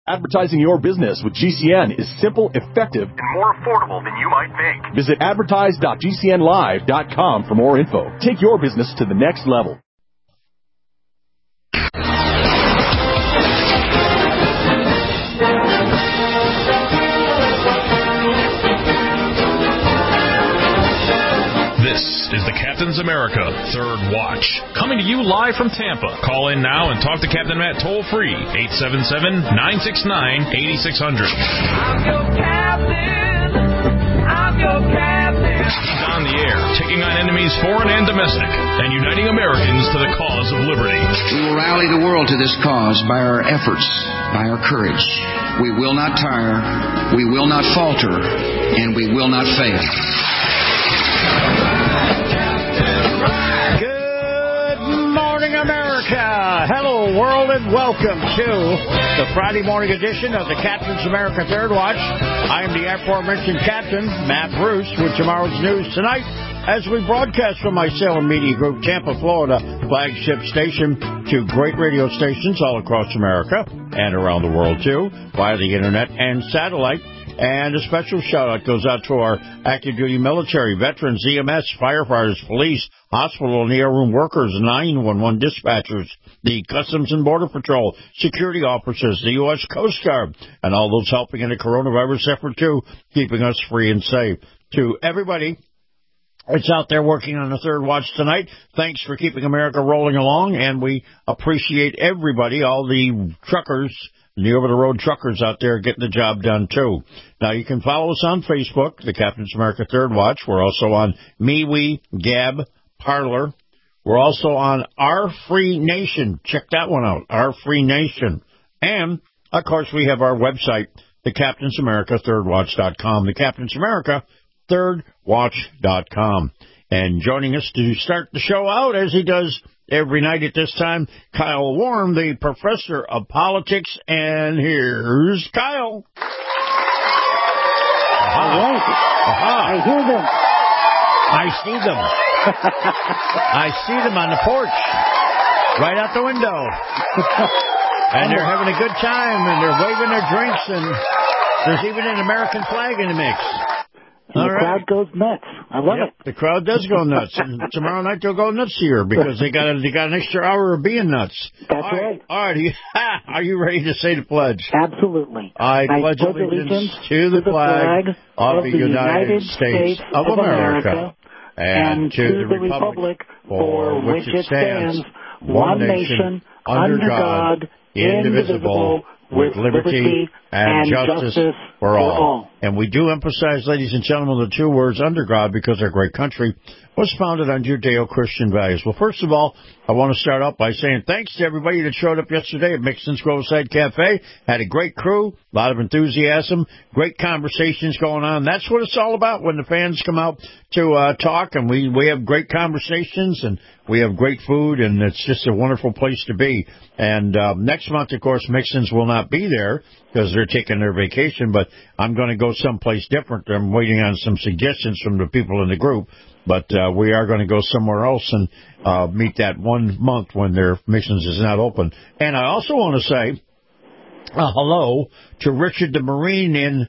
Advertising your business with GCN is simple, effective, and more affordable than you might think. Visit advertise.gcnlive.com for more info. Take your business to the next level. This is the Captain's America Third Watch, coming to you live from Tampa. Call in now and talk to Captain Matt toll-free, 877-969-8600. I'm your captain. I'm your captain. He's on the air, taking on enemies foreign and domestic, and uniting Americans to the cause of liberty. We will rally the world to this cause by our efforts, by our courage. We will not tire, we will not falter, and we will not fail. Good morning, America. Hello, world, and welcome to the Friday morning edition of the Captain's America Third Watch. I am the aforementioned Captain, Matt Bruce, with tomorrow's news tonight as we broadcast from my Salem Media Group, Tampa, Florida, flagship station, to great radio stations all across America and around the world, too, via the Internet and satellite. And a special shout-out goes out to our active-duty military, veterans, EMS, firefighters, police, hospital and ER room workers, 911 dispatchers, the Customs and Border Patrol, security officers, the U.S. Coast Guard, and all those helping in the coronavirus effort, too, keeping us free and safe. To everybody that's out there working on the Third Watch tonight, thanks for keeping America rolling along, and we appreciate everybody, all the truckers, and the over-the-road truckers out there getting the job done, too. Now, you can follow us on Facebook, the Captain's America Third Watch. We're also on MeWe, Gab, Parler. We're also on Our Free Nation. Check that one out, Our Free Nation. And, of course, we have our website, thecaptainsamerica3rdwatch.com, thecaptainsamerica3rdwatch.com. And joining us to start the show out, as he does every night at this time, Kyle Warren, the professor of politics, and here's Kyle. All right. I hear them. I see them. I see them on the porch, right out the window. And they're having a good time, and they're waving their drinks, and there's even an American flag in the mix. And the crowd goes nuts. I love it. The crowd does go nuts. And tomorrow night they'll go nuts here because they got an extra hour of being nuts. That's right. All right. Are you ready to say the pledge? Absolutely. I pledge allegiance to the flag of the United States of America and to the republic for which it stands, one nation, under God, indivisible, with liberty and justice for all. And we do emphasize, ladies and gentlemen, the two words under God because our great country was founded on Judeo-Christian values. Well, first of all, I want to start out by saying thanks to everybody that showed up yesterday at Mixon's Groveside Cafe. Had a great crew, a lot of enthusiasm, great conversations going on. That's what it's all about when the fans come out to talk, and we have great conversations, and we have great food, and it's just a wonderful place to be. And next month, of course, Mixon's will not be there because they're taking their vacation, but I'm going to go someplace different. I'm waiting on some suggestions from the people in the group. But we are going to go somewhere else and meet that 1 month when their Mixon's is not open. And I also want to say hello to Richard the Marine in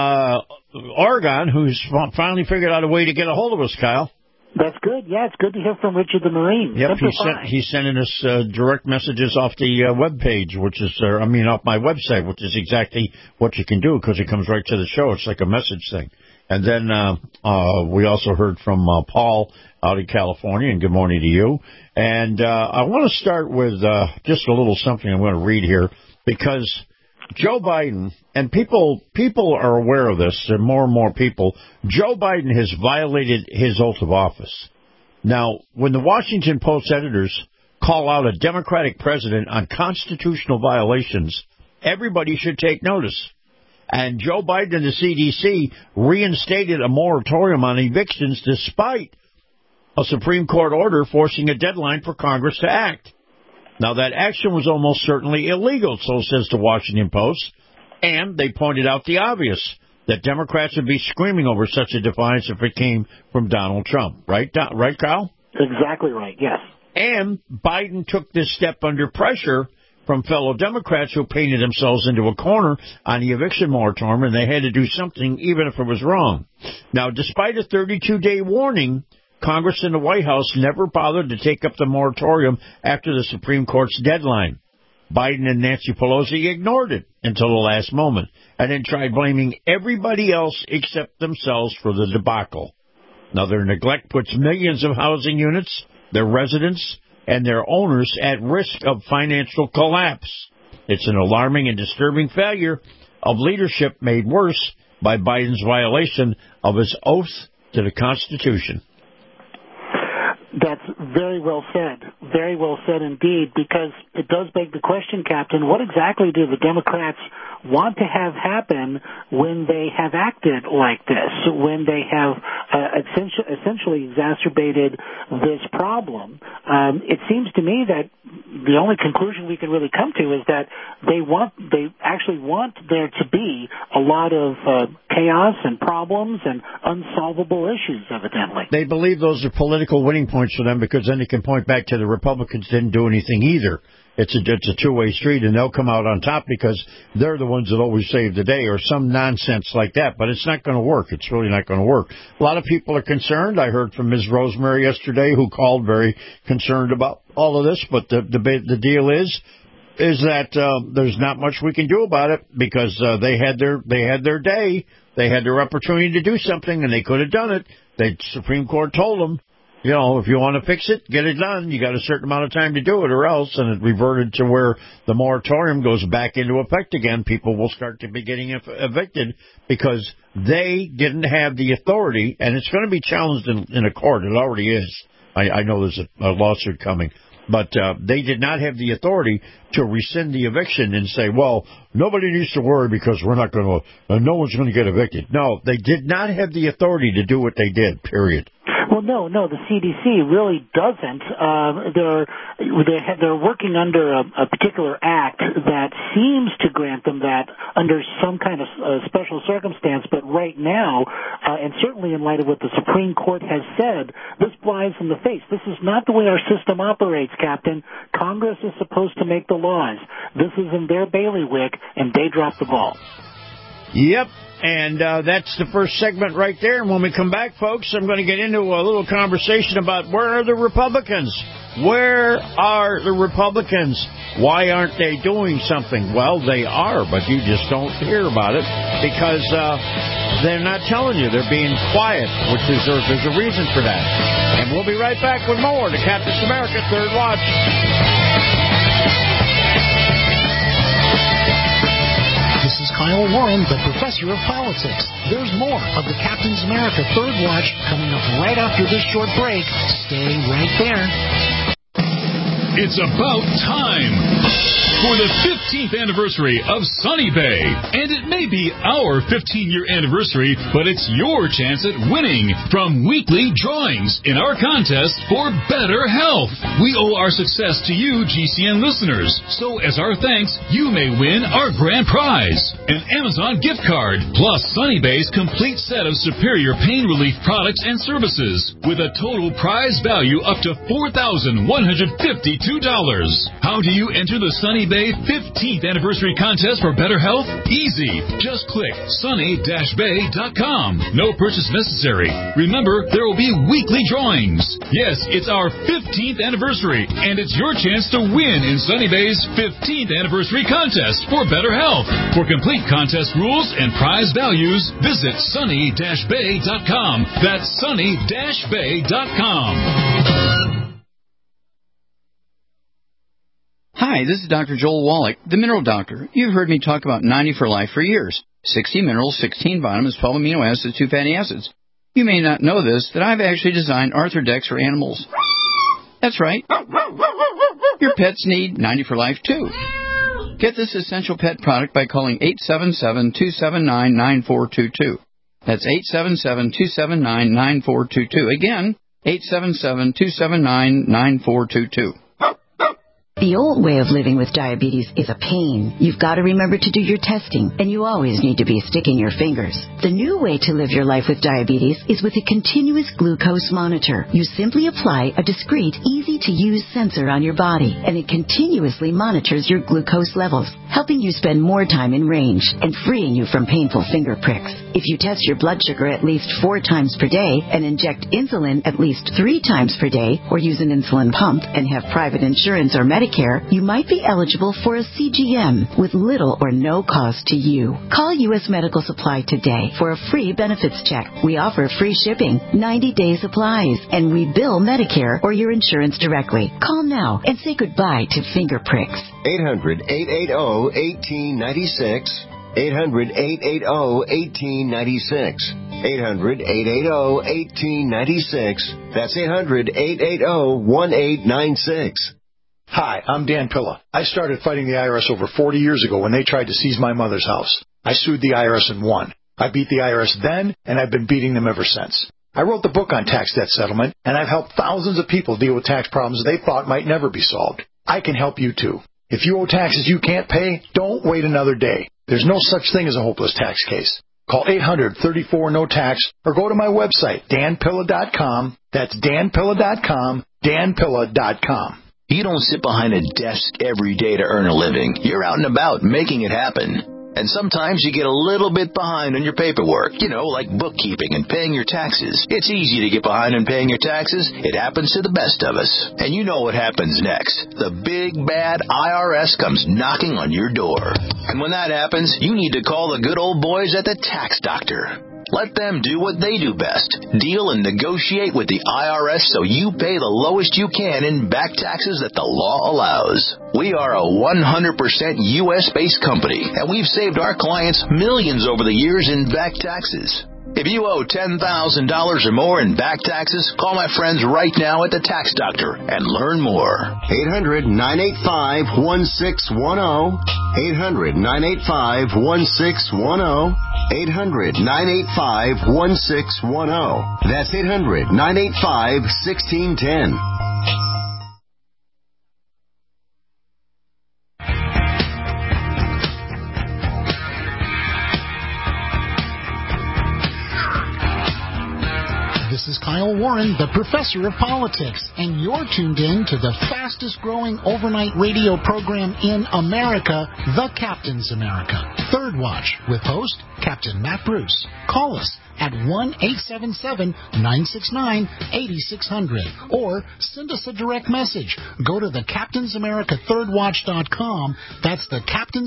Oregon, who's finally figured out a way to get a hold of us, Kyle. That's good. Yeah, it's good to hear from Richard the Marine. Yep, he's sending us direct messages off the web page, which is, off my website, which is exactly what you can do because it comes right to the show. It's like a message thing. And then we also heard from Paul out in California, and good morning to you. And I want to start with just a little something I'm going to read here, because Joe Biden, and people are aware of this, and more people, Joe Biden has violated his oath of office. Now, when the Washington Post editors call out a Democratic president on constitutional violations, everybody should take notice. And Joe Biden and the CDC reinstated a moratorium on evictions despite a Supreme Court order forcing a deadline for Congress to act. Now, that action was almost certainly illegal, so says the Washington Post, and they pointed out the obvious, that Democrats would be screaming over such a defiance if it came from Donald Trump. Right, Kyle? Exactly right, yes. And Biden took this step under pressure from fellow Democrats who painted themselves into a corner on the eviction moratorium, and they had to do something even if it was wrong. Now, despite a 32-day warning, Congress and the White House never bothered to take up the moratorium after the Supreme Court's deadline. Biden and Nancy Pelosi ignored it until the last moment and then tried blaming everybody else except themselves for the debacle. Now, their neglect puts millions of housing units, their residents, and their owners at risk of financial collapse. It's an alarming and disturbing failure of leadership made worse by Biden's violation of his oath to the Constitution. That's very well said indeed, because it does beg the question, Captain, what exactly do the Democrats want to have happen when they have acted like this, when they have essentially exacerbated this problem? It seems to me that the only conclusion we can really come to is that they actually want there to be a lot of chaos and problems and unsolvable issues, evidently. They believe those are political winning points for them, because then they can point back to the Republicans didn't do anything either. It's a two-way street, and they'll come out on top because they're the ones that always save the day, or some nonsense like that. But it's not going to work. It's really not going to work. A lot of people are concerned. I heard from Ms. Rosemary yesterday, who called very concerned about all of this. But the deal is that there's not much we can do about it, because they had their day. They had their opportunity to do something, and they could have done it. The Supreme Court told them, you know, if you want to fix it, get it done. You got a certain amount of time to do it, or else. And it reverted to where the moratorium goes back into effect again. People will start to be getting evicted because they didn't have the authority, and it's going to be challenged in a court. It already is. I know there's a lawsuit coming. But they did not have the authority to rescind the eviction and say, well, nobody needs to worry because we're not going to, no one's going to get evicted. No, they did not have the authority to do what they did, period. Well, no, the CDC really doesn't. They're working under a particular act that seems to grant them that under some kind of special circumstance. But right now, and certainly in light of what the Supreme Court has said, this flies in the face. This is not the way our system operates, Captain. Congress is supposed to make the laws. This is in their bailiwick, and they drop the ball. Yep. And that's the first segment right there. And when we come back, folks, I'm going to get into a little conversation about where are the Republicans? Where are the Republicans? Why aren't they doing something? Well, they are, but you just don't hear about it because they're not telling you. They're being quiet, which is there's a reason for that. And we'll be right back with more to Captain America Third Watch. This is Kyle Warren, the professor of politics. There's more of the Captain's America Third Watch coming up right after this short break. Stay right there. It's about time for the 15th anniversary of Sunny Bay. And it may be our 15-year anniversary, but it's your chance at winning from weekly drawings in our contest for better health. We owe our success to you, GCN listeners. So as our thanks, you may win our grand prize, an Amazon gift card, plus Sunny Bay's complete set of superior pain relief products and services, with a total prize value up to $4,152. How do you enter the Sunny Bay 15th anniversary contest for better health? Easy. Just click sunny-bay.com. No purchase necessary. Remember, there will be weekly drawings. Yes, it's our 15th anniversary, and it's your chance to win in Sunny Bay's 15th anniversary contest for better health. For complete contest rules and prize values, visit sunny-bay.com. That's sunny-bay.com. Hi, this is Dr. Joel Wallach, the Mineral Doctor. You've heard me talk about 90 for Life for years. 60 minerals, 16 vitamins, 12 amino acids, 2 fatty acids. You may not know this, that I've actually designed Arthrodex for animals. That's right. Your pets need 90 for Life, too. Get this essential pet product by calling 877-279-9422. That's 877-279-9422. Again, 877-279-9422. The old way of living with diabetes is a pain. You've got to remember to do your testing, and you always need to be sticking your fingers. The new way to live your life with diabetes is with a continuous glucose monitor. You simply apply a discreet, easy-to-use sensor on your body, and it continuously monitors your glucose levels, helping you spend more time in range and freeing you from painful finger pricks. If you test your blood sugar at least 4 times per day and inject insulin at least 3 times per day, or use an insulin pump and have private insurance or Medicare, you might be eligible for a CGM with little or no cost to you. Call U.S. Medical Supply today for a free benefits check. We offer free shipping, 90-day supplies, and we bill Medicare or your insurance directly. Call now and say goodbye to finger pricks. 800-880-1896. 800-880-1896. 800-880-1896. That's 800-880-1896. Hi, I'm Dan Pilla. I started fighting the IRS over 40 years ago when they tried to seize my mother's house. I sued the IRS and won. I beat the IRS then, and I've been beating them ever since. I wrote the book on tax debt settlement, and I've helped thousands of people deal with tax problems they thought might never be solved. I can help you, too. If you owe taxes you can't pay, don't wait another day. There's no such thing as a hopeless tax case. Call 800-34-NO-TAX or go to my website, danpilla.com. That's danpilla.com, danpilla.com. You don't sit behind a desk every day to earn a living. You're out and about making it happen. And sometimes you get a little bit behind on your paperwork, like bookkeeping and paying your taxes. It's easy to get behind on paying your taxes. It happens to the best of us. And you know what happens next. The big, bad IRS comes knocking on your door. And when that happens, you need to call the good old boys at the Tax Doctor. Let them do what they do best. Deal and negotiate with the IRS so you pay the lowest you can in back taxes that the law allows. We are a 100% U.S.-based company, and we've saved our clients millions over the years in back taxes. If you owe $10,000 or more in back taxes, call my friends right now at the Tax Doctor and learn more. 800-985-1610. 800-985-1610. 800-985-1610. That's 800-985-1610. This is Kyle Warren, the Professor of Politics, and you're tuned in to the fastest-growing overnight radio program in America, The Captain's America. Third Watch, with host Captain Matt Bruce. Call us at 1-877-969-8600 or send us a direct message. Go to the CaptainsAmericaThirdWatch.com. That's the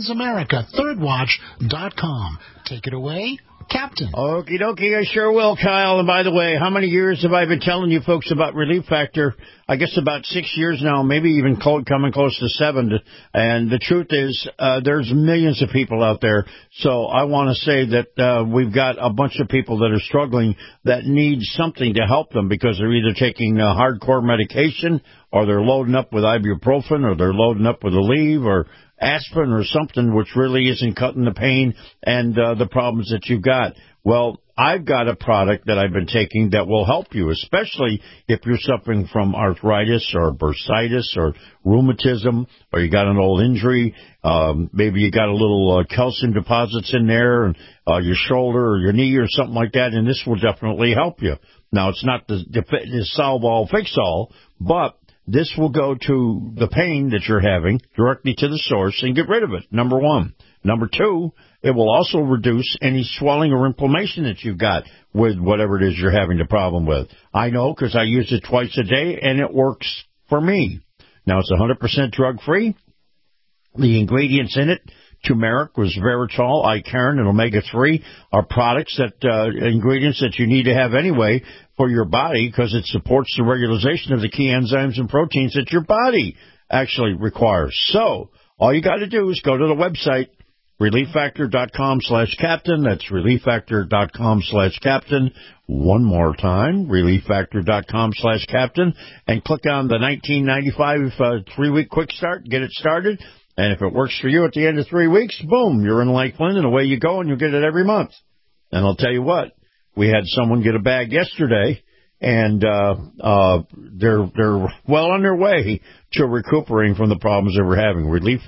CaptainsAmericaThirdWatch.com. Take it away, Captain. Okie dokie, I sure will, Kyle. And by the way, how many years have I been telling you folks about Relief Factor? I guess about 6 years now, maybe even coming close to 7. And the truth is, there's millions of people out there. So I want to say that we've got a bunch of people that are struggling that need something to help them because they're either taking hardcore medication or they're loading up with ibuprofen or they're loading up with Aleve or aspirin or something which really isn't cutting the pain and the problems that you've got. Well, I've got a product that I've been taking that will help you, especially if you're suffering from arthritis or bursitis or rheumatism or you got an old injury. Maybe you got a little calcium deposits in there and your shoulder or your knee or something like that, and this will definitely help you. Now, it's not the solve-all, fix-all, but this will go to the pain that you're having directly to the source and get rid of it, number one. Number two, it will also reduce any swelling or inflammation that you've got with whatever it is you're having the problem with. I know because I use it twice a day, and it works for me. Now, it's 100% drug-free. The ingredients in it, turmeric, resveratrol, icarin, and omega-3 are products ingredients that you need to have anyway for your body because it supports the regularization of the key enzymes and proteins that your body actually requires. So all you got to do is go to the website, ReliefFactor.com/captain. That's ReliefFactor.com/captain. One more time, ReliefFactor.com/captain, and click on the $19.95 3-week quick start, get it started. And if it works for you at the end of 3 weeks, boom, you're in Lakeland, and away you go, and you'll get it every month. And I'll tell you what, we had someone get a bag yesterday, and they're well on their way to recuperating from the problems they were having.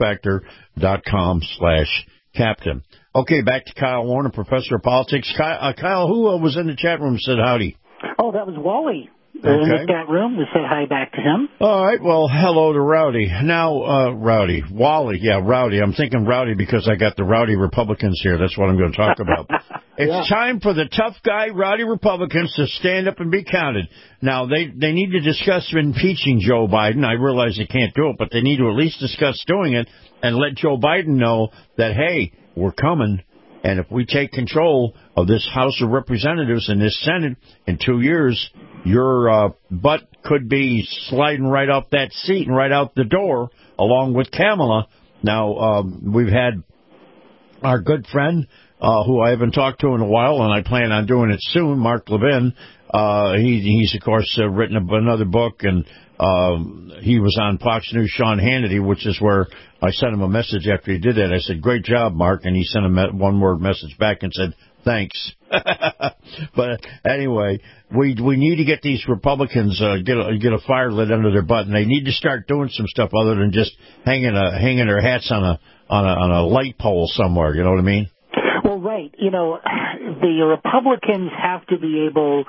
ReliefFactor.com/captain. Okay, back to Kyle Warner, professor of politics. Kyle, who was in the chat room said howdy? Oh, that was Wally. In the chat room. We said hi back to him. All right. Well, hello to Rowdy. Now, Wally. Yeah, Rowdy. I'm thinking Rowdy because I got the rowdy Republicans here. That's what I'm going to talk about. It's time for the tough guy, rowdy Republicans to stand up and be counted. Now, they need to discuss impeaching Joe Biden. I realize they can't do it, but they need to at least discuss doing it and let Joe Biden know that, hey, we're coming. And if we take control of this House of Representatives and this Senate in 2 years, your butt could be sliding right off that seat and right out the door, along with Kamala. Now, we've had our good friend, who I haven't talked to in a while, and I plan on doing it soon, Mark Levin. He's of course, written another book, and he was on Fox News' Sean Hannity, which is where I sent him a message after he did that. I said, great job, Mark, and he sent a one-word message back and said, thanks. But anyway, we need to get these Republicans get a fire lit under their butt, and they need to start doing some stuff other than just hanging their hats on a light pole somewhere. You know what I mean? Well, right. You know, the Republicans have to be able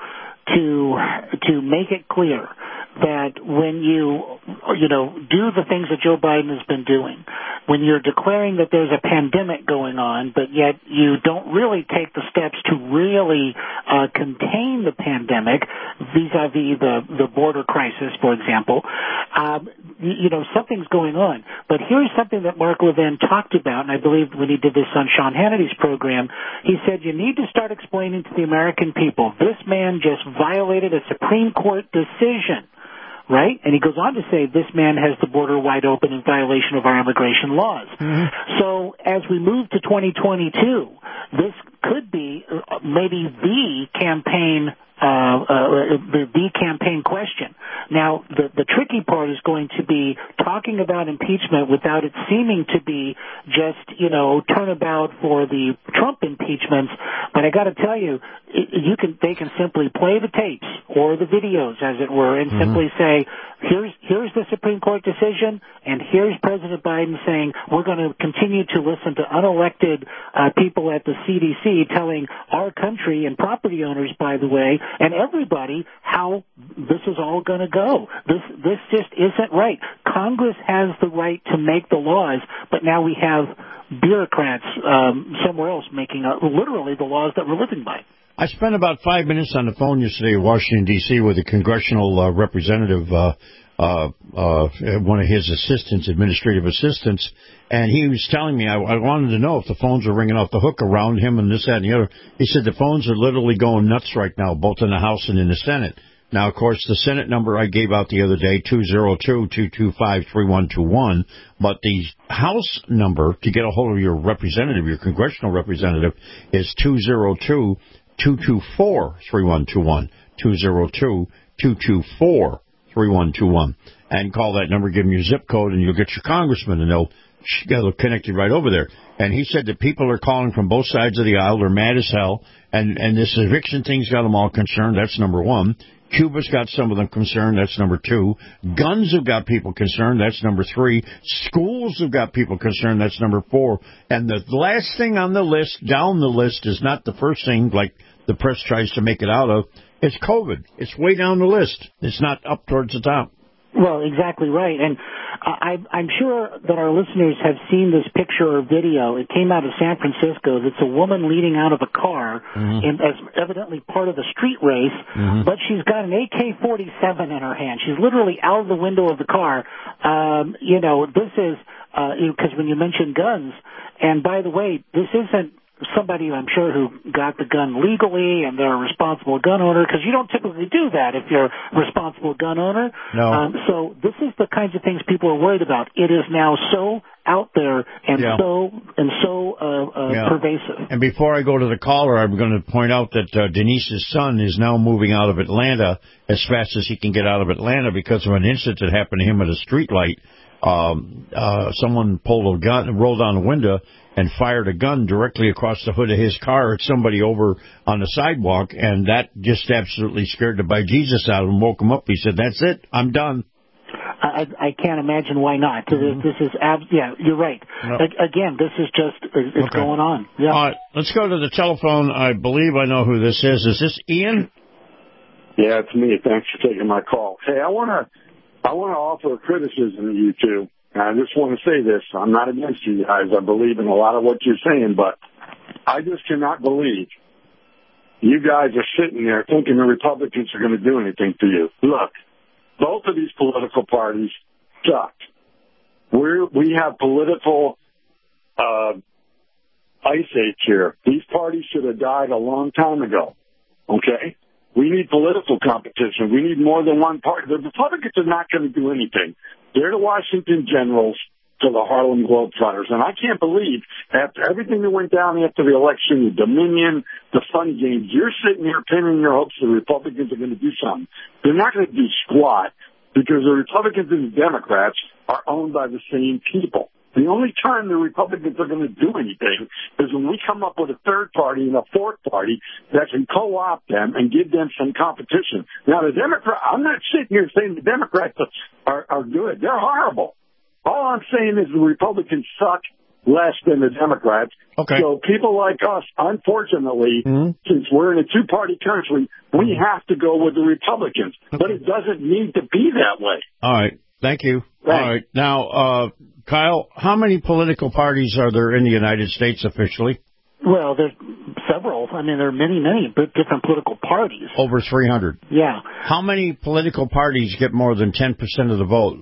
to make it clear that when you do the things that Joe Biden has been doing, when you're declaring that there's a pandemic going on, but yet you don't really take the steps to really contain the pandemic vis-a-vis the border crisis, for example, something's going on. But here's something that Mark Levin talked about, and I believe when he did this on Sean Hannity's program, he said you need to start explaining to the American people, this man just violated a Supreme Court decision. Right? And he goes on to say this man has the border wide open in violation of our immigration laws. Mm-hmm. So as we move to 2022, this could be maybe the campaign question. Now, the tricky part is going to be talking about impeachment without it seeming to be just, turnabout for the Trump impeachments. But I got to tell you, they can simply play the tapes or the videos, as it were, and simply say, here's the Supreme Court decision, and here's President Biden saying we're going to continue to listen to unelected people at the CDC telling our country and property owners, by the way, and everybody how this is all going to go. This just isn't right. Congress has the right to make the laws, but now we have bureaucrats somewhere else making literally the laws that we're living by. I spent about 5 minutes on the phone yesterday in Washington, D.C. with a congressional representative, one of his assistants, administrative assistants, and he was telling me, I wanted to know if the phones were ringing off the hook around him and this, that, and the other. He said the phones are literally going nuts right now, both in the House and in the Senate. Now, of course, the Senate number I gave out the other day, 202-225-3121, but the House number to get a hold of your representative, your congressional representative, is 202-224-3121, 202-224-3121. And call that number, give them your zip code, and you'll get your congressman, and they'll connect you right over there. And he said that people are calling from both sides of the aisle. They're mad as hell. And this eviction thing's got them all concerned. That's number one. Cuba's got some of them concerned. That's number two. Guns have got people concerned. That's number three. Schools have got people concerned. That's number four. And the last thing on the list, down the list, is not the first thing like the press tries to make it out of. It's COVID. It's way down the list. It's not up towards the top. Well, exactly right. And I'm sure that our listeners have seen this picture or video. It came out of San Francisco. It's a woman leading out of a car as evidently part of the street race, but she's got an AK-47 in her hand. She's literally out of the window of the car. This is, because when you mention guns, and by the way, this isn't somebody, I'm sure, who got the gun legally and they're a responsible gun owner, because you don't typically do that if you're a responsible gun owner. No. So this is the kinds of things people are worried about. It is now so out there and so pervasive. And before I go to the caller, I'm going to point out that Denise's son is now moving out of Atlanta as fast as he can get out of Atlanta because of an incident that happened to him at a street light. someone pulled a gun and rolled down the window and fired a gun directly across the hood of his car at somebody over on the sidewalk, and that just absolutely scared the bejesus out of him, woke him up. He said, "That's it, I'm done." I can't imagine why not. This is yeah, you're right. No. Again, this is just it's going on. Yeah. All right, let's go to the telephone. I believe I know who this is. Is this Ian? Yeah, it's me. Thanks for taking my call. Hey, I want to offer a criticism to you two. I just want to say this. I'm not against you guys. I believe in a lot of what you're saying, but I just cannot believe you guys are sitting there thinking the Republicans are going to do anything for you. Look, both of these political parties sucked. We have political ice age here. These parties should have died a long time ago, okay? We need political competition. We need more than one party. The Republicans are not going to do anything. They're the Washington Generals to the Harlem Globetrotters. And I can't believe, after everything that went down after the election, the Dominion, the fun games, you're sitting here pinning your hopes the Republicans are going to do something. They're not going to do squat because the Republicans and the Democrats are owned by the same people. The only time the Republicans are going to do anything is when we come up with a third party and a fourth party that can co-opt them and give them some competition. Now, the Democrats, I'm not sitting here saying the Democrats are good. They're horrible. All I'm saying is the Republicans suck less than the Democrats. Okay. So people like us, unfortunately, since we're in a two-party country, we have to go with the Republicans. But it doesn't need to be that way. All right. Thank you. Thanks. All right. Now, Kyle, how many political parties are there in the United States officially? Well, there's several. I mean, there are many different political parties. Over 300. Yeah. How many political parties get more than 10% of the vote?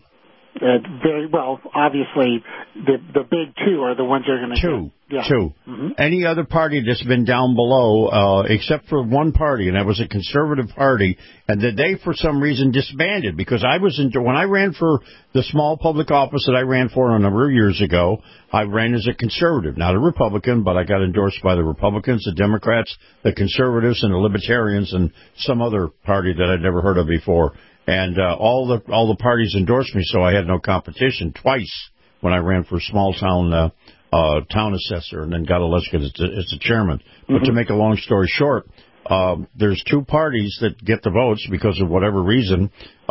Very well. Obviously, the big two are the ones that are going to Two. Yeah. Two. Mm-hmm. Any other party that's been down below, except for one party, and that was a conservative party, and that they, for some reason, disbanded. Because when I ran for the small public office that I ran for a number of years ago, I ran as a conservative, not a Republican, but I got endorsed by the Republicans, the Democrats, the conservatives, and the Libertarians, and some other party that I'd never heard of before. And all the parties endorsed me, so I had no competition twice when I ran for small town town assessor, and then got elected as the chairman. But to make a long story short, there's two parties that get the votes because of whatever reason.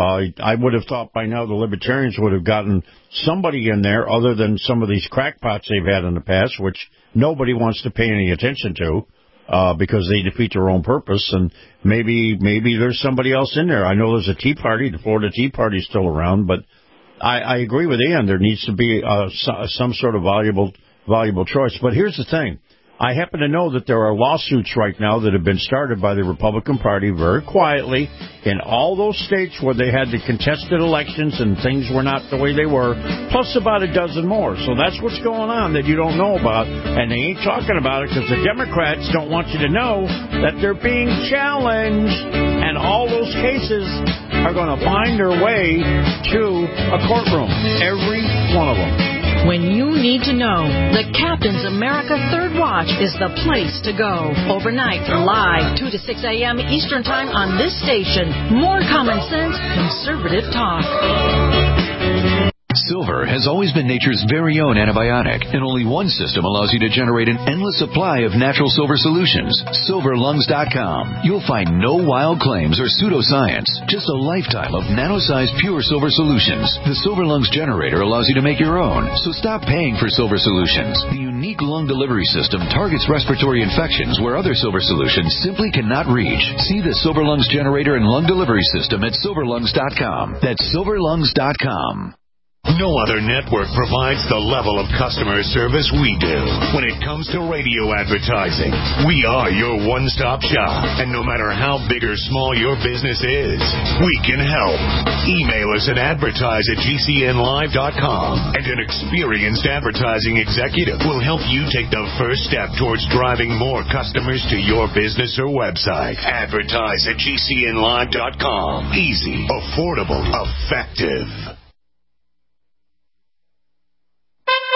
I would have thought by now the Libertarians would have gotten somebody in there other than some of these crackpots they've had in the past, which nobody wants to pay any attention to. Because they defeat their own purpose, and maybe there's somebody else in there. I know there's a Tea Party. The Florida Tea Party is still around, but I agree with Ian. There needs to be some sort of valuable choice. But here's the thing. I happen to know that there are lawsuits right now that have been started by the Republican Party very quietly in all those states where they had the contested elections and things were not the way they were, plus about a dozen more. So that's what's going on that you don't know about, and they ain't talking about it because the Democrats don't want you to know that they're being challenged, and all those cases are going to find their way to a courtroom, every one of them. When you need to know, the Captain's America Third Watch is the place to go. Overnight, live, 2 to 6 a.m. Eastern Time on this station. More common sense, conservative talk. Silver has always been nature's very own antibiotic, and only one system allows you to generate an endless supply of natural silver solutions. SilverLungs.com. You'll find no wild claims or pseudoscience, just a lifetime of nano-sized pure silver solutions. The Silver Lungs generator allows you to make your own, so stop paying for silver solutions. The unique lung delivery system targets respiratory infections where other silver solutions simply cannot reach. See the Silver Lungs generator and lung delivery system at SilverLungs.com. That's SilverLungs.com. No other network provides the level of customer service we do. When it comes to radio advertising, we are your one-stop shop. And no matter how big or small your business is, we can help. Email us at advertise@gcnlive.com, and an experienced advertising executive will help you take the first step towards driving more customers to your business or website. Advertise@gcnlive.com. Easy, affordable, effective.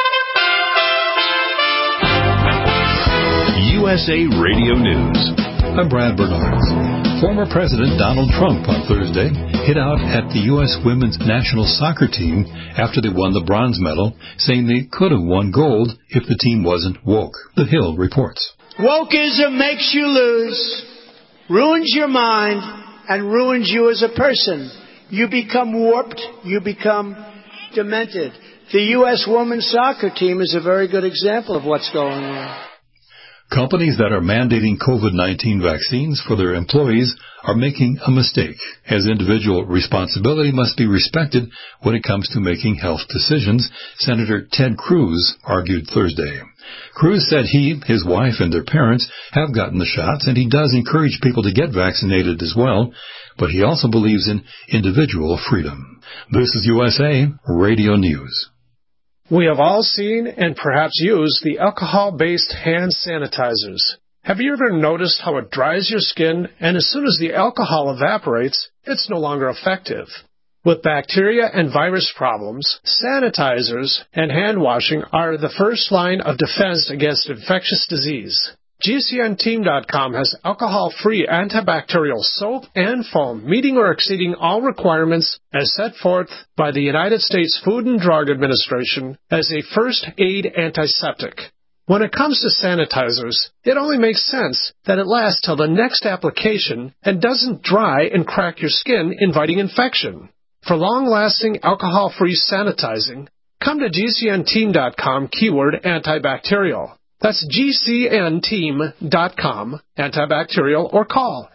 USA Radio News. I'm Brad Bernards. Former President Donald Trump on Thursday hit out at the U.S. women's national soccer team after they won the bronze medal, saying they could have won gold if the team wasn't woke. The Hill reports. Wokeism makes you lose, ruins your mind, and ruins you as a person. You become warped. You become demented. The U.S. women's soccer team is a very good example of what's going on. Companies that are mandating COVID-19 vaccines for their employees are making a mistake, as individual responsibility must be respected when it comes to making health decisions, Senator Ted Cruz argued Thursday. Cruz said he, his wife, and their parents have gotten the shots, and he does encourage people to get vaccinated as well, but he also believes in individual freedom. This is USA Radio News. We have all seen and perhaps used the alcohol-based hand sanitizers. Have you ever noticed how it dries your skin, and as soon as the alcohol evaporates, it's no longer effective? With bacteria and virus problems, sanitizers and hand washing are the first line of defense against infectious disease. GCNteam.com has alcohol-free antibacterial soap and foam, meeting or exceeding all requirements as set forth by the United States Food and Drug Administration as a first-aid antiseptic. When it comes to sanitizers, it only makes sense that it lasts till the next application and doesn't dry and crack your skin, inviting infection. For long-lasting alcohol-free sanitizing, come to GCNteam.com keyword antibacterial. That's GCNteam.com, antibacterial, or call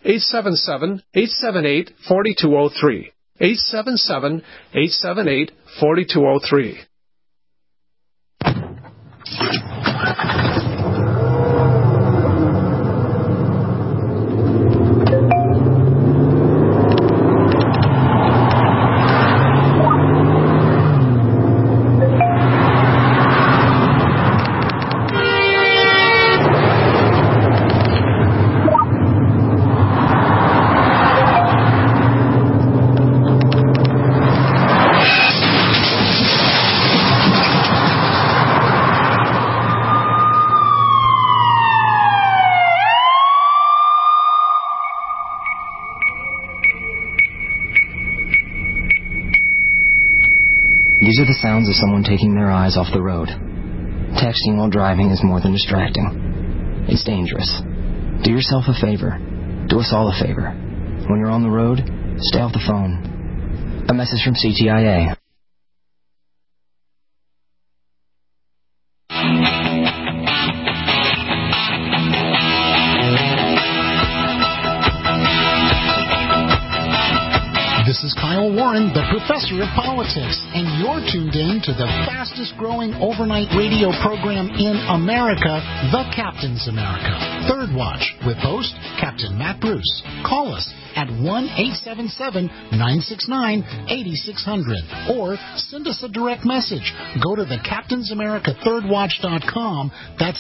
877-878-4203. 877-878-4203. These are the sounds of someone taking their eyes off the road. Texting while driving is more than distracting. It's dangerous. Do yourself a favor. Do us all a favor. When you're on the road, stay off the phone. A message from CTIA. This is Kyle Warren, the Professor of Politics, and you're tuned in to the fastest-growing overnight radio program in America, The Captain's America. Third Watch, with host Captain Matt Bruce. Call us at 1-877-969-8600, or send us a direct message. Go to thecaptainsamericathirdwatch.com. That's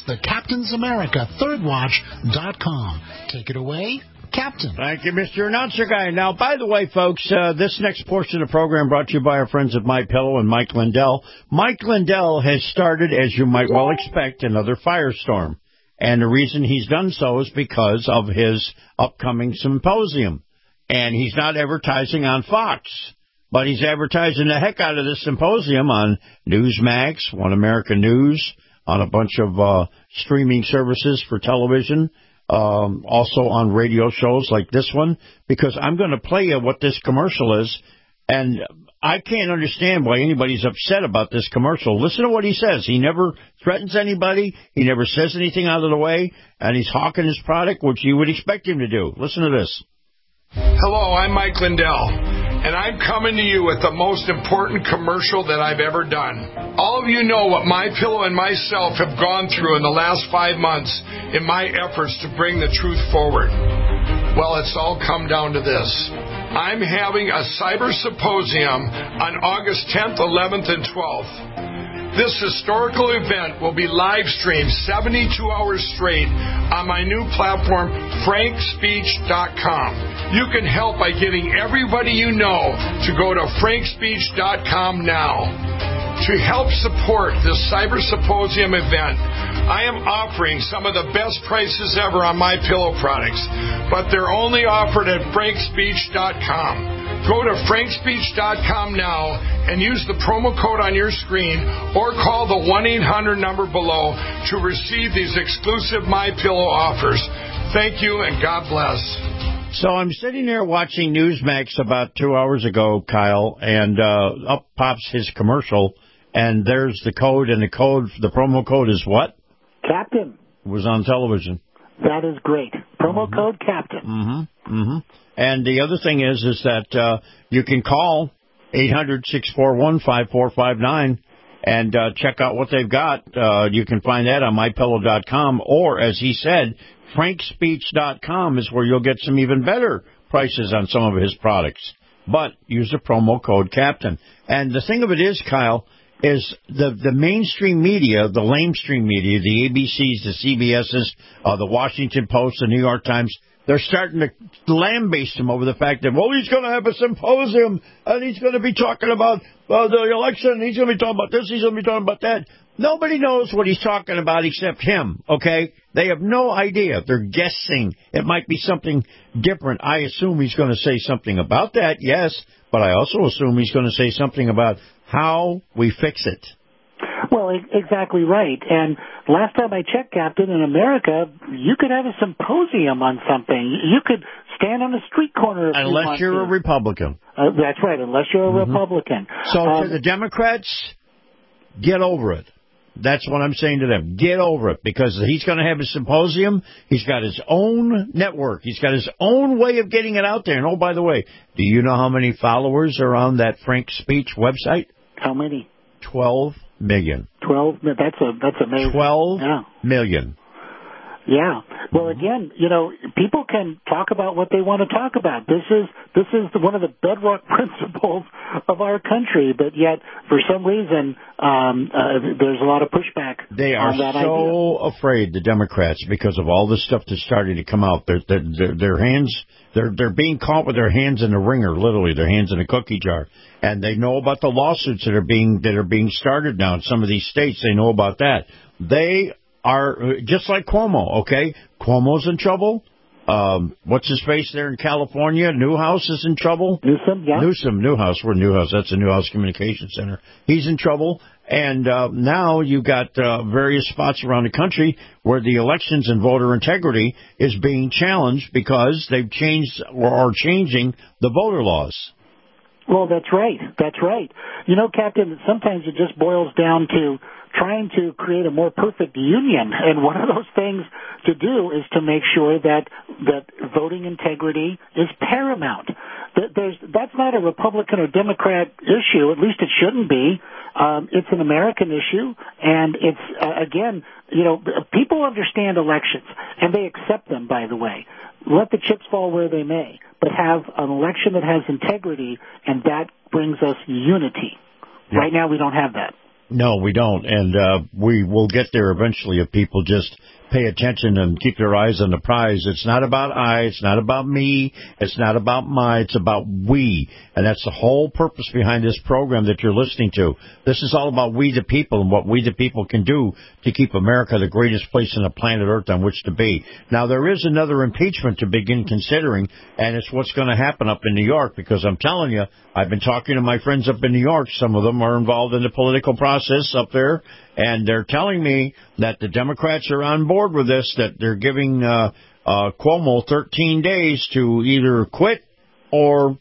thecaptainsamericathirdwatch.com. Take it away, Captain. Thank you, Mr. Announcer Guy. Now, by the way, folks, this next portion of the program brought to you by our friends at MyPillow and Mike Lindell. Mike Lindell has started, as you might well expect, another firestorm. And the reason he's done so is because of his upcoming symposium. And he's not advertising on Fox, but he's advertising the heck out of this symposium on Newsmax, One America News, on a bunch of streaming services for television. Also on radio shows like this one, because I'm going to play you what this commercial is, and I can't understand why anybody's upset about this commercial. Listen to what he says. He never threatens anybody. He never says anything out of the way, and he's hawking his product, which you would expect him to do. Listen to this. Hello, I'm Mike Lindell, and I'm coming to you with the most important commercial that I've ever done. All of you know what MyPillow and myself have gone through in the last 5 months in my efforts to bring the truth forward. Well, it's all come down to this. I'm having a cyber symposium on August 10th, 11th, and 12th. This historical event will be live streamed 72 hours straight on my new platform, frankspeech.com. You can help by getting everybody you know to go to frankspeech.com now. To help support this Cyber Symposium event, I am offering some of the best prices ever on my pillow products, but they're only offered at frankspeech.com. Go to frankspeech.com now and use the promo code on your screen or call the 1-800 number below to receive these exclusive MyPillow offers. Thank you and God bless. So I'm sitting there watching Newsmax about 2 hours ago, Kyle, and up pops his commercial, and there's the code, and the promo code is what? Captain. It was on television. That is great. Promo code Captain. And the other thing is that you can call 800-641-5459 and check out what they've got. You can find that on MyPillow.com, or, as he said, FrankSpeech.com is where you'll get some even better prices on some of his products. But use the promo code Captain. And the thing of it is, Kyle, is the mainstream media, the lamestream media, the ABCs, the CBSs, the Washington Post, the New York Times, they're starting to lambaste him over the fact that, well, he's going to have a symposium, and he's going to be talking about the election, he's going to be talking about this, he's going to be talking about that. Nobody knows what he's talking about except him, okay? They have no idea. They're guessing. It might be something different. I assume he's going to say something about that, yes, but I also assume he's going to say something about how we fix it. Well, exactly right. And last time I checked, Captain, in America, you could have a symposium on something. You could stand on a street corner if unless you're a Republican. That's right, unless you're a Republican. So to the Democrats, get over it. That's what I'm saying to them. Get over it, because he's going to have a symposium. He's got his own network. He's got his own way of getting it out there. And, oh, by the way, do you know how many followers are on that Frank Speech website? How many? 12 million. 12? That's amazing. 12 million. Yeah. Well, again, people can talk about what they want to talk about. This is one of the bedrock principles of our country, but yet, for some reason, there's a lot of pushback. They are so afraid, the Democrats, because of all this stuff that's starting to come out. Their hands, they're being caught with their hands in the wringer, literally, their hands in a cookie jar. And they know about the lawsuits that are being started now in some of these states. They know about that. They are just like Cuomo, okay? Cuomo's in trouble. What's his face there in California? Newhouse is in trouble. Newsom, yeah. Newhouse. We're Newhouse. That's the Newhouse Communication Center. He's in trouble. And now you've got various spots around the country where the elections and voter integrity is being challenged because they've changed or are changing the voter laws. Well, that's right. That's right. Captain, sometimes it just boils down to trying to create a more perfect union. And one of those things to do is to make sure that voting integrity is paramount. That's not a Republican or Democrat issue. At least it shouldn't be. It's an American issue. And it's, again, people understand elections, and they accept them, by the way. Let the chips fall where they may, but have an election that has integrity, and that brings us unity. Yeah. Right now, we don't have that. No, we don't, and we will get there eventually if people just pay attention and keep their eyes on the prize. It's not about I, it's not about me, it's not about my, it's about we. And that's the whole purpose behind this program that you're listening to. This is all about we the people and what we the people can do to keep America the greatest place on the planet Earth on which to be. Now, there is another impeachment to begin considering, and it's what's going to happen up in New York, because I'm telling you, I've been talking to my friends up in New York. Some of them are involved in the political process up there, and they're telling me that the Democrats are on board with this, that they're giving Cuomo 13 days to either quit or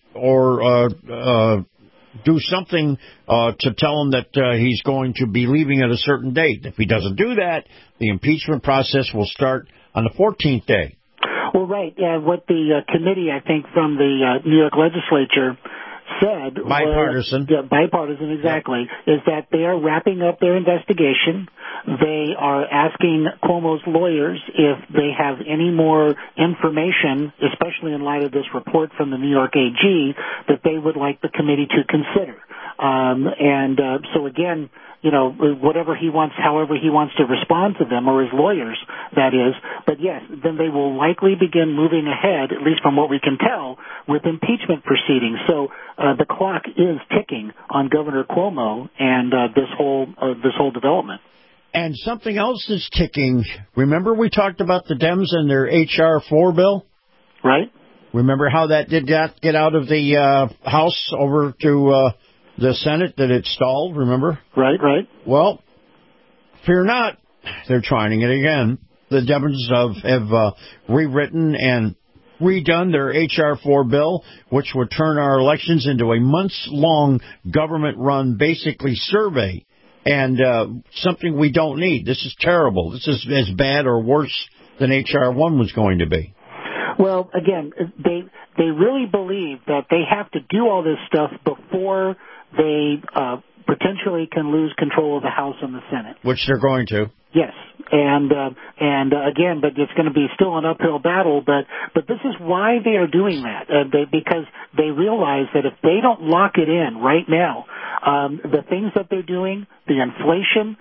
do something to tell him that he's going to be leaving at a certain date. If he doesn't do that, the impeachment process will start on the 14th day. Well, right. What the committee, I think, from the New York legislature said bipartisan. Bipartisan, exactly, is that they are wrapping up their investigation. They are asking Cuomo's lawyers if they have any more information, especially in light of this report from the New York AG, that they would like the committee to consider. So again, whatever he wants, however he wants to respond to them, or his lawyers, that is. But yes, then they will likely begin moving ahead, at least from what we can tell, with impeachment proceedings. So the clock is ticking on Governor Cuomo and this whole development. And something else is ticking. Remember we talked about the Dems and their H.R. 4 bill? Right. Remember how that did not get out of the House over to the Senate, that it stalled, remember? Right. Well, fear not. They're trying it again. The Dems have rewritten and redone their H.R. 4 bill, which would turn our elections into a months-long government-run, basically, survey. And something we don't need. This is terrible. This is as bad or worse than H.R. 1 was going to be. Well, again, they really believe that they have to do all this stuff before they potentially can lose control of the House and the Senate. Which they're going to. Yes, and again, but it's going to be still an uphill battle. But this is why they are doing that, because they realize that if they don't lock it in right now, the things that they're doing, the inflation,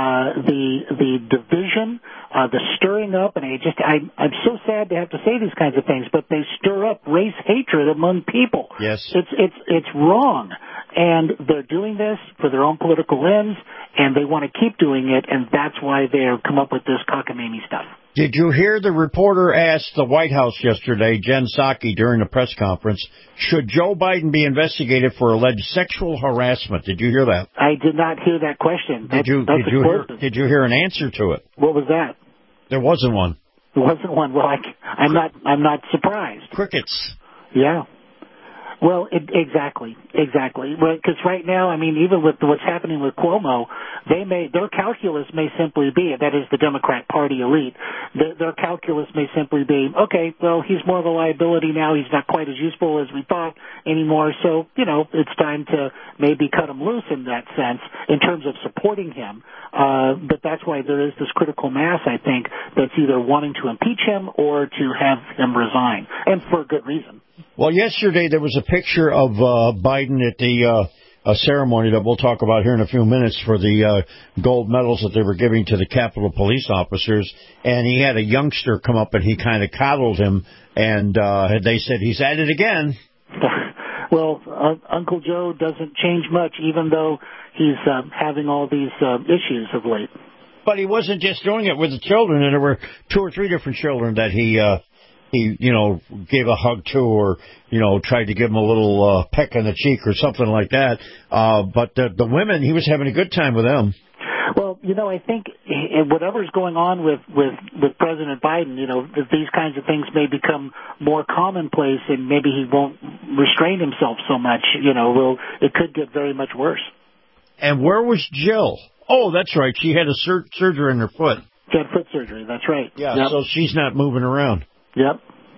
the division, the stirring up, and I'm so sad to have to say these kinds of things, but they stir up race hatred among people. Yes, it's wrong. And they're doing this for their own political ends, and they want to keep doing it, and that's why they've come up with this cockamamie stuff. Did you hear the reporter ask the White House yesterday, Jen Psaki, during a press conference, should Joe Biden be investigated for alleged sexual harassment? Did you hear that? I did not hear that question. Did you hear an answer to it? What was that? There wasn't one. There wasn't one. Well, I'm not surprised. Crickets. Yeah. Well, exactly. Because right now, I mean, even with what's happening with Cuomo, their calculus may simply be, that is the Democrat Party elite, their calculus may simply be, okay, well, he's more of a liability now. He's not quite as useful as we thought anymore. So, it's time to maybe cut him loose in that sense in terms of supporting him. But that's why there is this critical mass, I think, that's either wanting to impeach him or to have him resign, and for good reason. Well, yesterday there was a picture of Biden at the ceremony that we'll talk about here in a few minutes for the gold medals that they were giving to the Capitol police officers, and he had a youngster come up and he kind of coddled him, and they said he's at it again. Well, Uncle Joe doesn't change much, even though he's having all these issues of late. But he wasn't just doing it with the children, and there were 2 or 3 different children that he gave a hug to, or, tried to give him a little peck on the cheek or something like that. But the women, he was having a good time with them. Well, I think whatever's going on with President Biden, these kinds of things may become more commonplace, and maybe he won't restrain himself so much. It could get very much worse. And where was Jill? Oh, that's right. She had a surgery in her foot. She had foot surgery. That's right. Yeah, yep. So she's not moving around. Yep.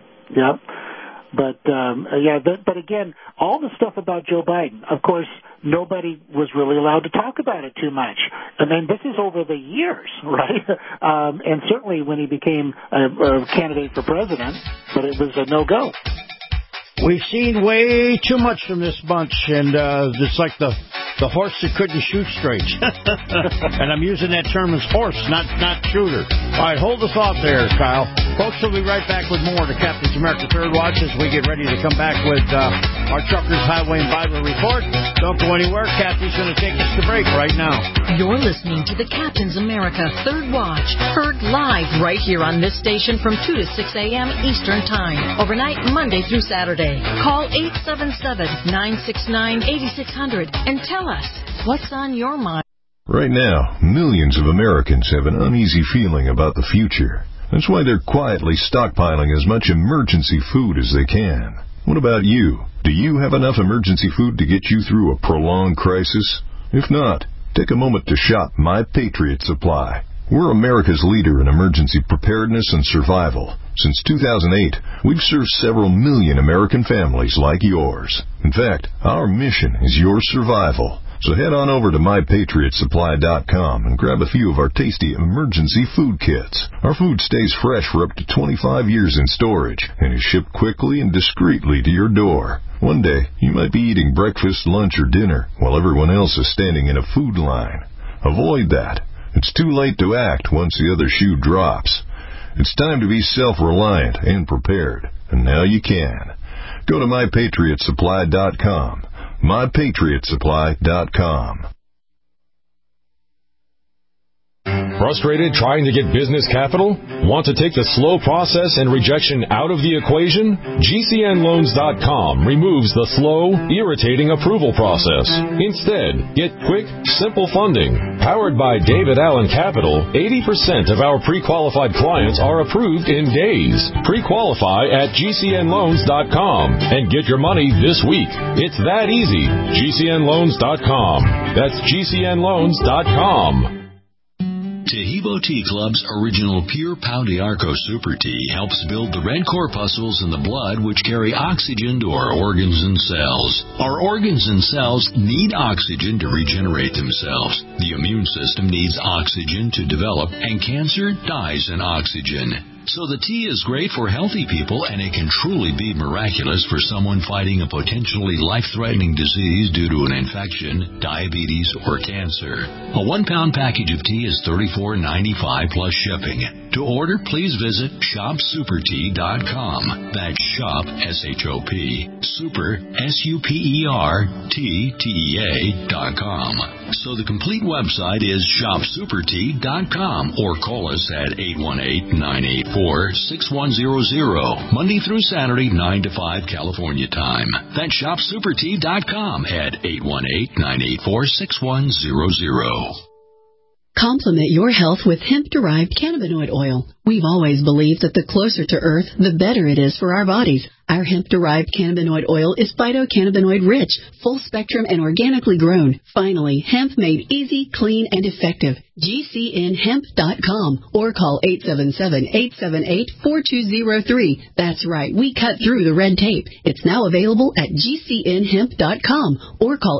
But but again, all the stuff about Joe Biden, of course, nobody was really allowed to talk about it too much. I mean, this is over the years, right? And certainly when he became a candidate for president, but it was a no-go. We've seen way too much from this bunch, and it's like the horse that couldn't shoot straight. And I'm using that term as horse, not shooter. All right, hold the thought there, Kyle. Folks, we'll be right back with more of the Captain's America Third Watch as we get ready to come back with our Truckers, Highway, and Bible Report. Don't go anywhere. Kathy's going to take us to break right now. You're listening to the Captain's America Third Watch, heard live right here on this station from 2 to 6 a.m. Eastern Time, overnight Monday through Saturday. Call 877-969-8600 and tell us what's on your mind. Right now, millions of Americans have an uneasy feeling about the future. That's why they're quietly stockpiling as much emergency food as they can. What about you? Do you have enough emergency food to get you through a prolonged crisis? If not, take a moment to shop My Patriot Supply. We're America's leader in emergency preparedness and survival. Since 2008, we've served several million American families like yours. In fact, our mission is your survival. So head on over to MyPatriotSupply.com and grab a few of our tasty emergency food kits. Our food stays fresh for up to 25 years in storage and is shipped quickly and discreetly to your door. One day, you might be eating breakfast, lunch, or dinner while everyone else is standing in a food line. Avoid that. It's too late to act once the other shoe drops. It's time to be self-reliant and prepared, and now you can. Go to MyPatriotSupply.com. MyPatriotSupply.com. Frustrated trying to get business capital? Want to take the slow process and rejection out of the equation? GCNLoans.com removes the slow, irritating approval process. Instead, get quick, simple funding. Powered by David Allen Capital, 80% of our pre-qualified clients are approved in days. Pre-qualify at GCNLoans.com and get your money this week. It's that easy. GCNLoans.com. That's GCNLoans.com. Taheebo Tea Club's original Pure Pau d'Arco Super Tea helps build the red corpuscles in the blood which carry oxygen to our organs and cells. Our organs and cells need oxygen to regenerate themselves. The immune system needs oxygen to develop, and cancer dies in oxygen. So the tea is great for healthy people, and it can truly be miraculous for someone fighting a potentially life-threatening disease due to an infection, diabetes, or cancer. A 1-pound package of tea is $34.95 plus shipping. To order, please visit ShopSuperTea.com. That's Shop, S-H-O-P, Super, SUPERTTEA.com. So the complete website is ShopSuperTea.com, or call us at 818-984-6100, Monday through Saturday, 9 to 5 California time. That's ShopSuperTea.com at 818-984-6100. Complement your health with hemp-derived cannabinoid oil. We've always believed that the closer to Earth, the better it is for our bodies. Our hemp-derived cannabinoid oil is phytocannabinoid-rich, full-spectrum, and organically grown. Finally, hemp made easy, clean, and effective. GCNHemp.com or call 877-878-4203. That's right, we cut through the red tape. It's now available at GCNHemp.com or call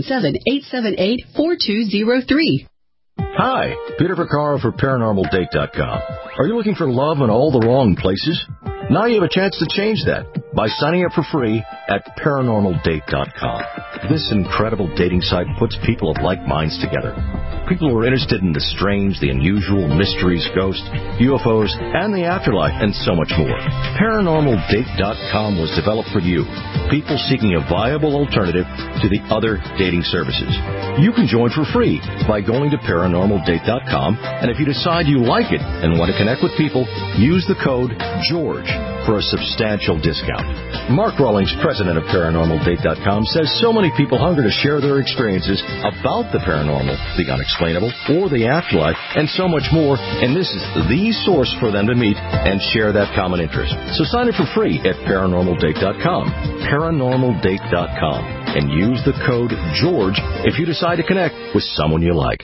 877-878-4203. Hi, Peter Vaccaro for ParanormalDate.com. Are you looking for love in all the wrong places? Now you have a chance to change that by signing up for free at ParanormalDate.com. This incredible dating site puts people of like minds together. People who are interested in the strange, the unusual, mysteries, ghosts, UFOs, and the afterlife, and so much more. ParanormalDate.com was developed for you, people seeking a viable alternative to the other dating services. You can join for free by going to ParanormalDate.com, and if you decide you like it and want to connect with people, use the code GEORGE for a substantial discount. Mark Rawlings, president of ParanormalDate.com, says so many people hunger to share their experiences about the paranormal, the unexplainable, or the afterlife, and so much more, and this is the source for them to meet and share that common interest. So sign up for free at ParanormalDate.com, ParanormalDate.com, and use the code GEORGE if you decide to connect with someone you like.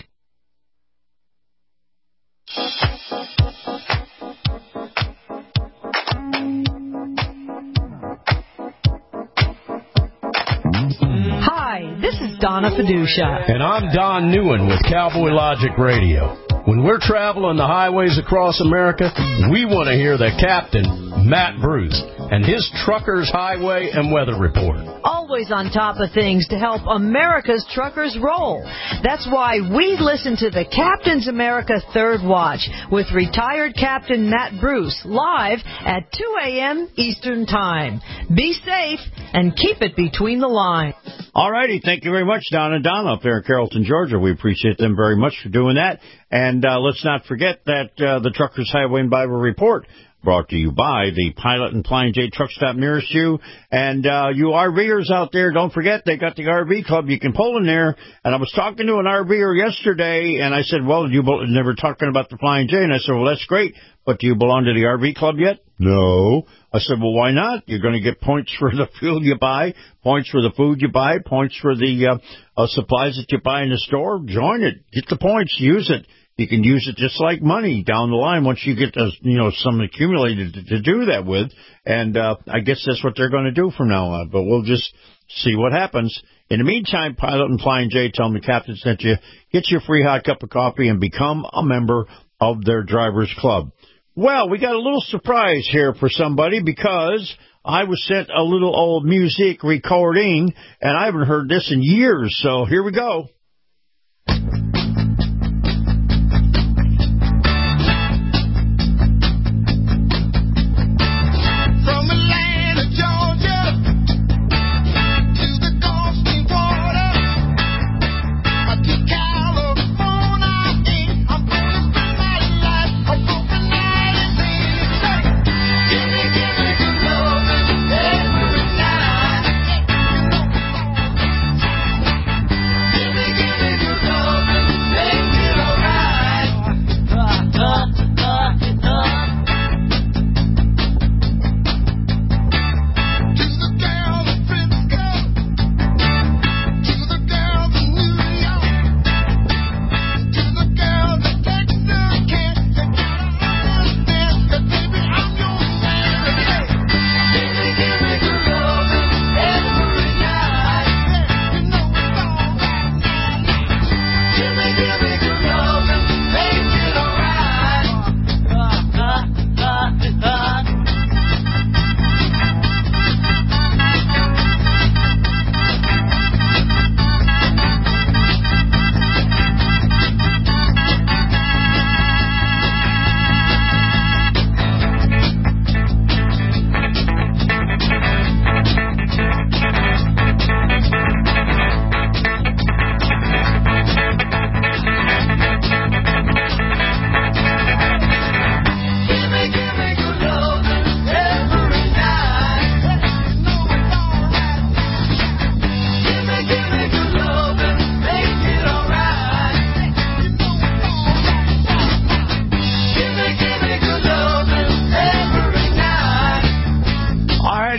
Hi, this is Donna Fiducia. And I'm Don Newen with Cowboy Logic Radio. When we're traveling the highways across America, we want to hear the captain, Matt Bruce, and his Truckers Highway and Weather Report. Always on top of things to help America's truckers roll. That's why we listen to the Captain's America Third Watch with retired Captain Matt Bruce live at 2 a.m. Eastern Time. Be safe and keep it between the lines. All righty. Thank you very much, Don and Donna up there in Carrollton, Georgia. We appreciate them very much for doing that. And let's not forget that the Truckers Highway and Bible Report brought to you by the Pilot and Flying J truck stop nearest you. And you RVers out there, don't forget, they got the RV club. You can pull in there. And I was talking to an RVer yesterday, and I said, well, they were talking about the Flying J. And I said, well, that's great, but do you belong to the RV club yet? No. I said, well, why not? You're going to get points for the fuel you buy, points for the food you buy, points for the supplies that you buy in the store. Join it. Get the points. Use it. You can use it just like money down the line once you get some accumulated to do that with. And I guess that's what they're going to do from now on. But we'll just see what happens. In the meantime, Pilot and Flying J tell them the captain sent you. Get your free hot cup of coffee and become a member of their drivers club. Well, we got a little surprise here for somebody because I was sent a little old music recording, and I haven't heard this in years. So here we go.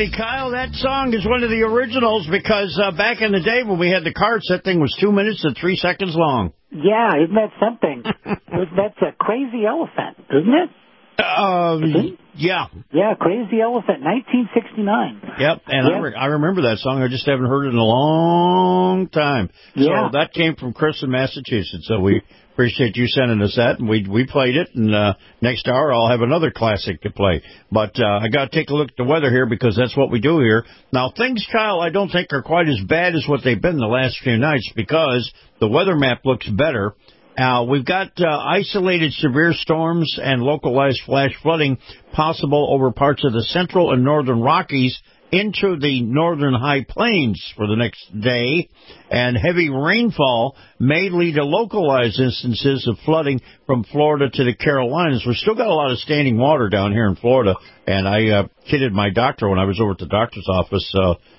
everybody. Kyle, that song is one of the originals because back in the day when we had the carts, that thing was 2 minutes and 3 seconds long. Yeah, isn't that something? That's a Crazy Elephant, isn't it? Yeah. Yeah, Crazy Elephant, 1969. Yep, and I remember that song. I just haven't heard it in a long time. Yeah. So that came from Chris in Massachusetts. So we appreciate you sending us that, and we played it. And next hour I'll have another classic to play. But I got to take a look at the weather here because that's what we do here. Now things, Kyle, I don't think are quite as bad as what they've been the last few nights because the weather map looks better. We've got isolated severe storms and localized flash flooding possible over parts of the central and northern Rockies into the northern high plains for the next day, and heavy rainfall may lead to localized instances of flooding from Florida to the Carolinas. We've still got a lot of standing water down here in Florida, and I kidded my doctor when I was over at the doctor's office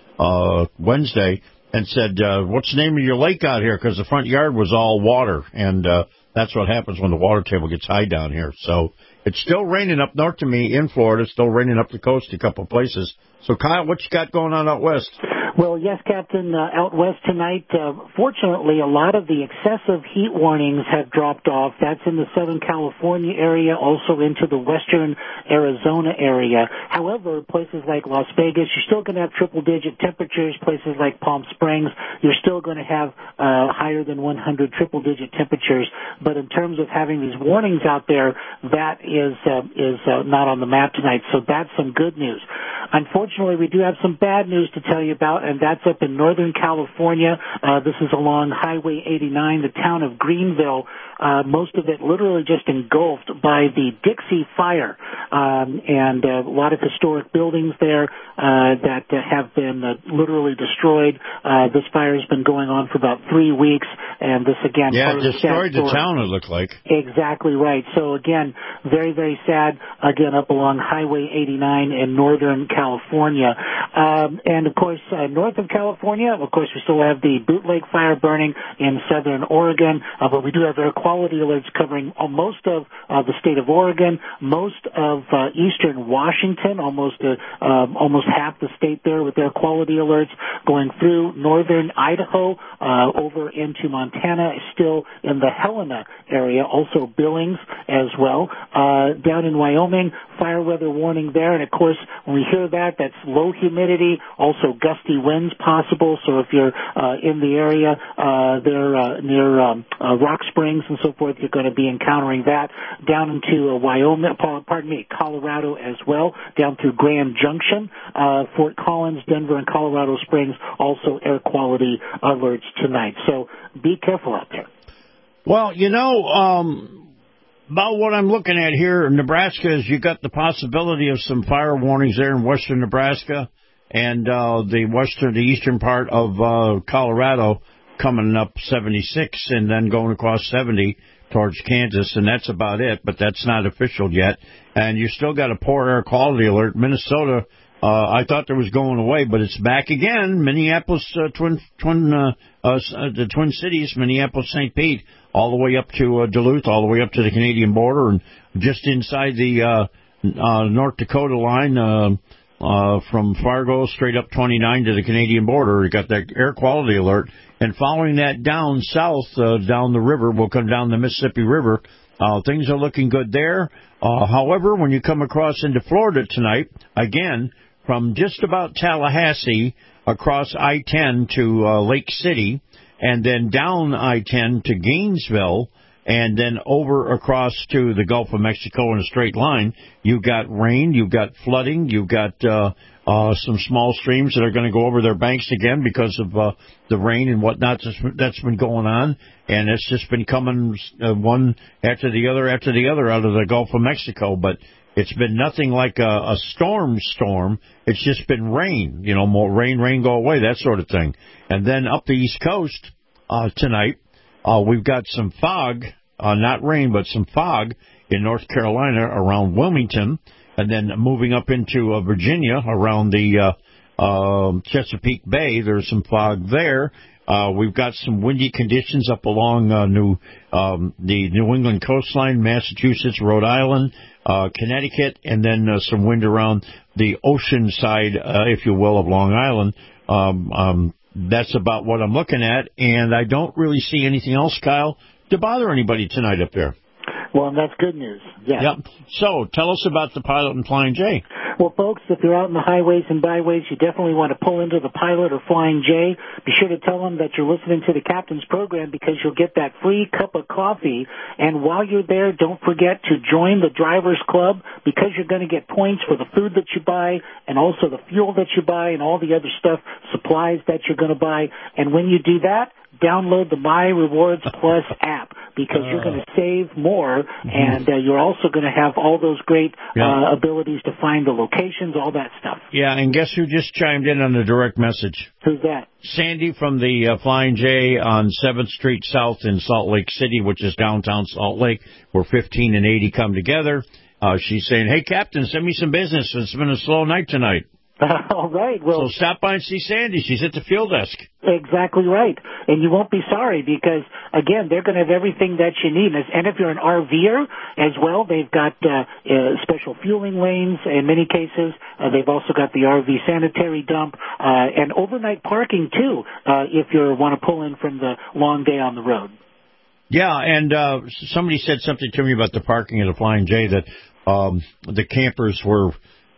Wednesday and said, what's the name of your lake out here? Because the front yard was all water, and that's what happens when the water table gets high down here. So it's still raining up north to me in Florida. It's still raining up the coast a couple of places. So, Kyle, what you got going on out west? Well, yes, Captain, out west tonight, fortunately, a lot of the excessive heat warnings have dropped off. That's in the Southern California area, also into the western Arizona area. However, places like Las Vegas, you're still going to have triple-digit temperatures. Places like Palm Springs, you're still going to have higher than 100 triple-digit temperatures. But in terms of having these warnings out there, that is not on the map tonight. So that's some good news. Unfortunately, we do have some bad news to tell you about, and that's up in Northern California. This is along Highway 89, the town of Greenville. Most of it literally just engulfed by the Dixie Fire, and a lot of historic buildings there that have been literally destroyed. This fire has been going on for about 3 weeks, and this again... Yeah, it destroyed the town, it looked like. Exactly right. So again, very, very sad, again, up along Highway 89 in Northern California. And of course, north of California, of course, we still have the Bootleg Fire burning in southern Oregon, but we do have air quality alerts covering most of the state of Oregon, most of eastern Washington, almost half the state there with air quality alerts, going through northern Idaho, over into Montana, still in the Helena area, also Billings as well. Down in Wyoming, fire weather warning there, and of course, when we hear that, that's low humidity, also gusty winds possible, so if you're in the area there near Rock Springs and so forth, you're going to be encountering that. Down into Colorado as well, down through Grand Junction, Fort Collins, Denver, and Colorado Springs, also air quality alerts tonight. So be careful out there. Well, about what I'm looking at here in Nebraska is you got the possibility of some fire warnings there in western Nebraska and the eastern part of Colorado coming up 76 and then going across 70 towards Kansas, and that's about it, but that's not official yet. And you still got a poor air quality alert. Minnesota, I thought there was going away, but it's back again. Minneapolis, the Twin Cities, Minneapolis, St. Pete, all the way up to Duluth, all the way up to the Canadian border, and just inside the North Dakota line from Fargo straight up 29 to the Canadian border. You got that air quality alert. And following that down south, down the river, we'll come down the Mississippi River. Things are looking good there. However, when you come across into Florida tonight, again, from just about Tallahassee across I-10 to Lake City, and then down I-10 to Gainesville, and then over across to the Gulf of Mexico in a straight line, you've got rain, you've got flooding, you've got some small streams that are going to go over their banks again because of the rain and whatnot that's been going on. And it's just been coming one after the other out of the Gulf of Mexico. But it's been nothing like a storm. It's just been rain, more rain, go away, that sort of thing. And then up the East Coast tonight, we've got some fog, not rain, but some fog in North Carolina around Wilmington, and then moving up into Virginia around the Chesapeake Bay. There's some fog there. We've got some windy conditions up along the New England coastline, Massachusetts, Rhode Island, Connecticut, and then some wind around the ocean side, if you will, of Long Island. That's about what I'm looking at, and I don't really see anything else, Kyle, to bother anybody tonight up there. Well, and that's good news. Yeah. Yep. So, tell us about the Pilot and Flying J. Well, folks, if you're out in the highways and byways, you definitely want to pull into the Pilot or Flying J. Be sure to tell them that you're listening to the Captain's program because you'll get that free cup of coffee. And while you're there, don't forget to join the Drivers Club because you're going to get points for the food that you buy and also the fuel that you buy and all the other stuff, supplies that you're going to buy. And when you do that, download the My Rewards Plus app because you're going to save more, and you're also going to have all those great abilities to find the locations, all that stuff. Yeah, and guess who just chimed in on the direct message? Who's that? Sandy from the Flying J on 7th Street South in Salt Lake City, which is downtown Salt Lake, where 15 and 80 come together. She's saying, hey, Captain, send me some business. It's been a slow night tonight. All right. Well, so stop by and see Sandy. She's at the field desk. Exactly right. And you won't be sorry because, again, they're going to have everything that you need. And if you're an RVer as well, they've got special fueling lanes in many cases. They've also got the RV sanitary dump and overnight parking, too, if you want to pull in from the long day on the road. Yeah, and somebody said something to me about the parking at the Flying J that the campers were...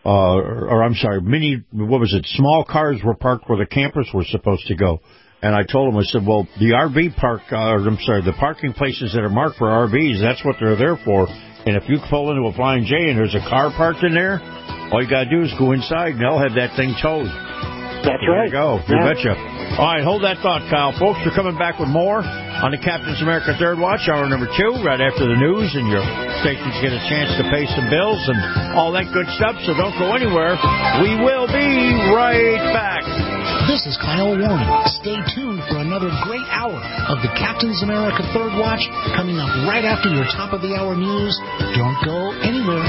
small cars were parked where the campers were supposed to go. And I told him, I said, well, the the parking places that are marked for RVs, that's what they're there for. And if you pull into a Flying J and there's a car parked in there, all you got to do is go inside and they'll have that thing towed. That's there right. You go. You betcha. All right, hold that thought, Kyle. Folks, we're coming back with more on the Captain's America Third Watch, hour number 2, right after the news, and your stations get a chance to pay some bills and all that good stuff, so don't go anywhere. We will be right back. This is Kyle Warren. Stay tuned for another great hour of the Captain's America Third Watch coming up right after your top-of-the-hour news. Don't go anywhere.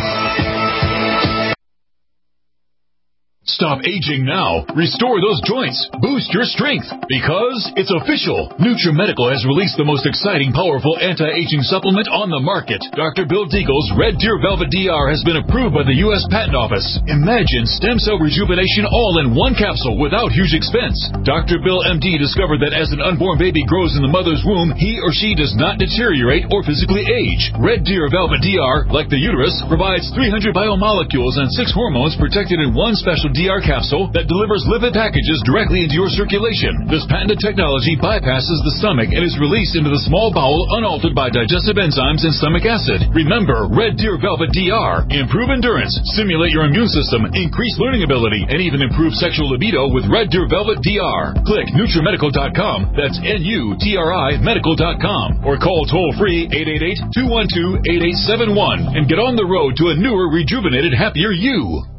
Stop aging now. Restore those joints. Boost your strength. Because it's official. NutriMedical has released the most exciting, powerful anti-aging supplement on the market. Dr. Bill Deagle's Red Deer Velvet DR has been approved by the U.S. Patent Office. Imagine stem cell rejuvenation all in one capsule without huge expense. Dr. Bill MD discovered that as an unborn baby grows in the mother's womb, he or she does not deteriorate or physically age. Red Deer Velvet DR, like the uterus, provides 300 biomolecules and 6 hormones protected in one special DR capsule that delivers lipid packages directly into your circulation. This patented technology bypasses the stomach and is released into the small bowel unaltered by digestive enzymes and stomach acid. Remember, Red Deer Velvet DR. Improve endurance, stimulate your immune system, increase learning ability, and even improve sexual libido with Red Deer Velvet DR. Click NutriMedical.com. That's NUTRI Medical.com. Or call toll-free 888-212-8871 and get on the road to a newer, rejuvenated, happier you.